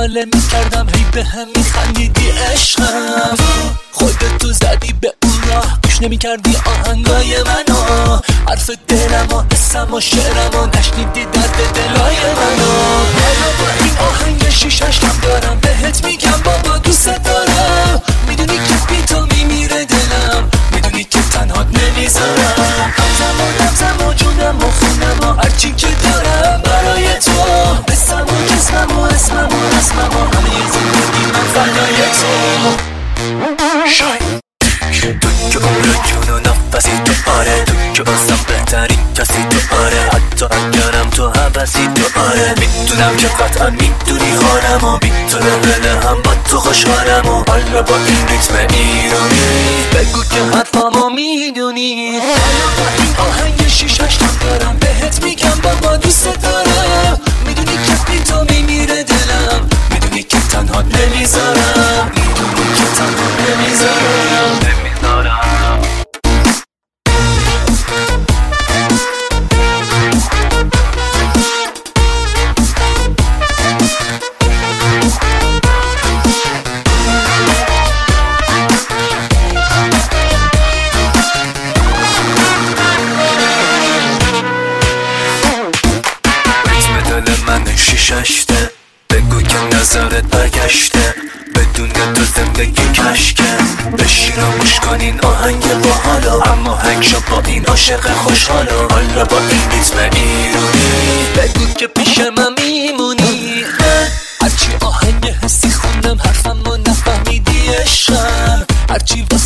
ناله میکردم هی به هم میخندیدی عشقم، خودت تو زدی به اون راه گوش نمیکردی آهنگای منو، حرف دلم و حسم و شعرم و نشنیدی درد دلای منو. حالا با این آهنگ شیشش هم دارم بهت میگم بابا دوست دارم، میدونی که بی تو میمیره دلم، میدونی که تنهات نمیذارم، همزم و جونم و خونم و هرچی که دارم برای تو، حسم و جسمم و اسمم و رسمم و همه زندگی من فردای تو. تو که عمر جون و نفسی تو، آره تو که اصلا بهترین کسی تو، آره حتی اگرم تو حبسی تو، آره میدونم که قطعا میدونی حالم و میتونه بله هم با تو خوشحالم و حالا با این ریتم ایرانی بگو که حرفامو میدونی. حالا با این آهنگ شیشش هم دارم بهت میگم بابا دوست دارم، میدونی که بی تو میمیره دلم، میدونی که تنهات نمیذارم، میدونی که تنهات نمیذارم. ششته بگو که نظرت برگشته، بدون تو زندگی کشکه، بشین و گوش کن این آهنگ باحالا، اما هنگ شو با این عاشق خوشحالا، حالا با این ریتم ایرانی بگو که پیش من میمونی، هرچی آهنگ حسی خوندم حرفم و نفهمیدی عشقم، هرچی